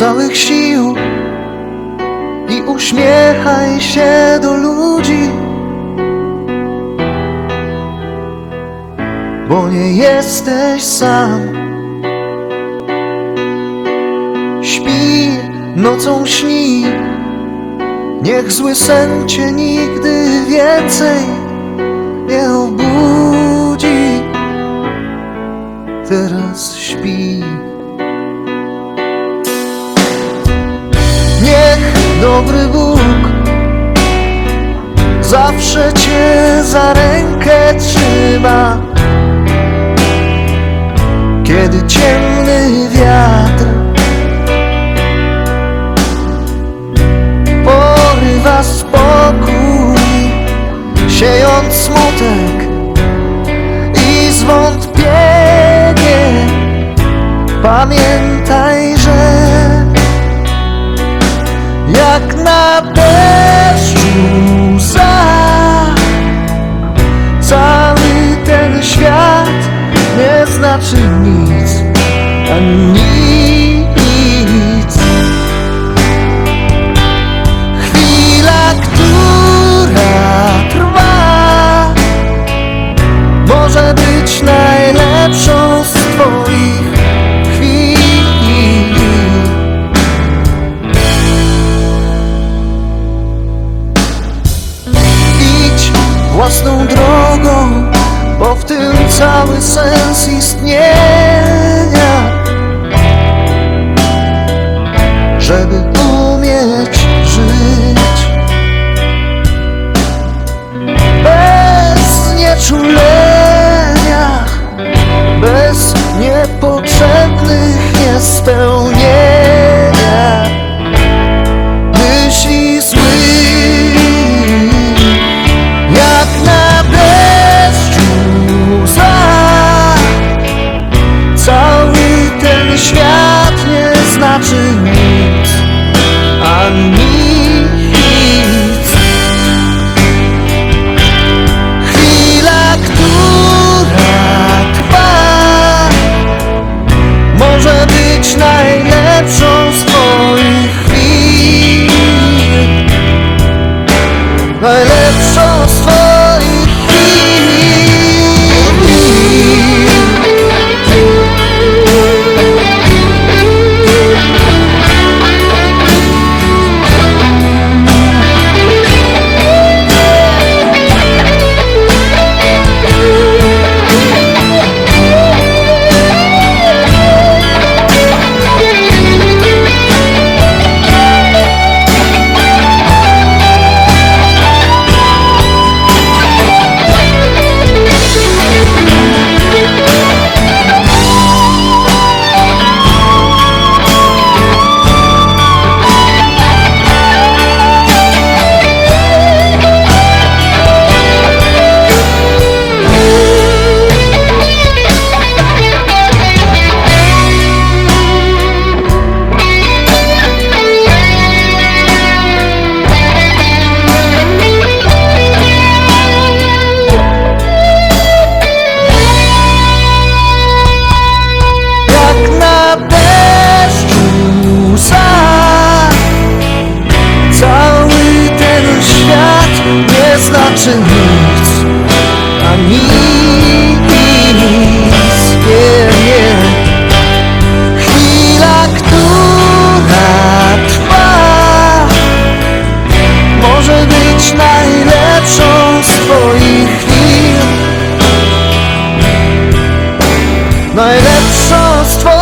całych sił i uśmiechaj się do ludzi, bo nie jesteś sam. Śpi, nocą śni, niech zły sen cię nigdy więcej nie obudzi. Teraz śpi. Niech dobry Bóg zawsze cię za rękę trzyma, kiedy ciemny wiatr porywa spokój, siejąc smutek i zwątpienie. Pamiętaj, że jak na deszczu łza, cały ten świat nie znaczy nic, a nic. Chwila, która trwa, może być najlepszą z twoich chwil. Idź własną drogą, bo w tym cały sens istnienia. Żeby umieć żyć bez nieczulenia, bez niepotrzebnych niespełnienia myśli złych, jak na deszczu łza. Cały ten świat nie znaczy nic, a nic. Chwila, która trwa, może być najlepszą z twoich chwil, najlepszą z twoich chwil. Znaczy nic, a nic, nie, nie. Chwila, która trwa, może być najlepszą z twoich chwil, najlepszą z twoich